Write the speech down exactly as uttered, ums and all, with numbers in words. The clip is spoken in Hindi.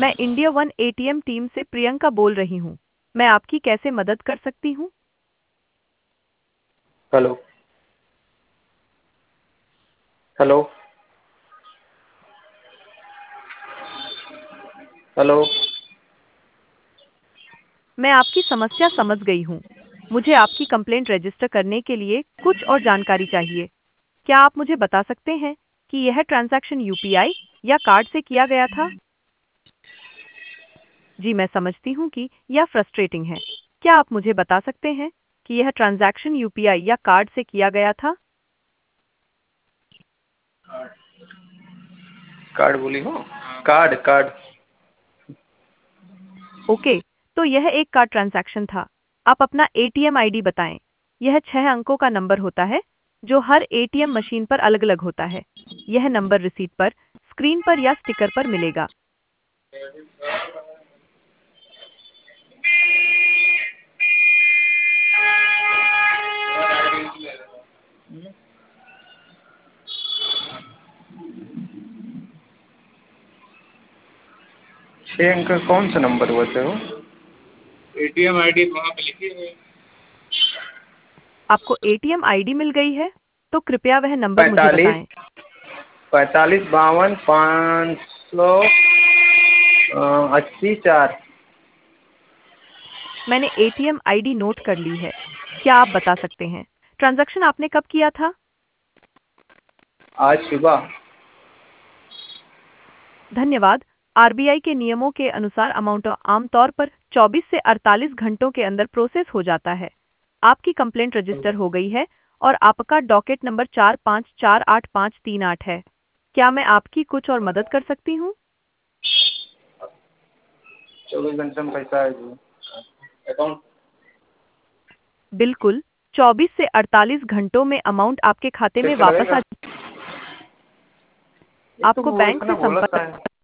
मैं इंडिया वन एटीएम टीम से प्रियंका बोल रही हूँ। मैं आपकी कैसे मदद कर सकती हूँ? हेलो। हेलो। हेलो। मैं आपकी समस्या समझ गई हूँ। मुझे आपकी कंप्लेंट रजिस्टर करने के लिए कुछ और जानकारी चाहिए। क्या आप मुझे बता सकते हैं कि यह ट्रांजैक्शन यूपीआई या कार्ड से किया गया था? जी, मैं समझती हूँ कि यह फ्रस्ट्रेटिंग है। क्या आप मुझे बता सकते हैं कि यह ट्रांजैक्शन यूपीआई या कार्ड से किया गया था? कार्ड बोली हो? Card card. ओके, तो यह एक कार्ड ट्रांजैक्शन था। आप अपना एटीएम आईडी बताएं। यह छह अंकों का नंबर होता है जो हर एटीएम मशीन पर अलग-अलग होता है। यह नंबर रिसीट पर, स्क्रीन पर या स्टिकर पर मिलेगा। छः अंक का कौन सा नंबर हुआ था वो? एटीएम आईडी वहाँ पे लिखी है। आपको एटीएम आईडी मिल गई है, तो कृपया वह नंबर मुझे पैंतालीस बताएं। पैंतालीस बावन पाँच सौ अस्सी चार। मैंने एटीएम आईडी नोट कर ली है। क्या आप बता सकते हैं ट्रांजैक्शन आपने कब किया था? आज सुबह। धन्यवाद। आरबीआई के नियमों के अनुसार अमाउंट आमतौर पर चौबीस से अड़तालीस घंटों के अंदर प्रोसेस हो जाता है। आपकी कंप्लेंट रजिस्टर हो गई है और आपका डॉकेट नंबर चार पाँच चार आठ पाँच तीन आठ है। क्या मैं आपकी कुछ और मदद कर सकती हूँ? चौबीस घंटे में पैसा है जी अकाउंट। बिल्कुल, चौबीस से अड़तालीस घंटों में अमाउंट आपके खाते में कैसे वापस लगेगा? आ। एक तो आपको वो बैंक इतना से बोला संपर्क था।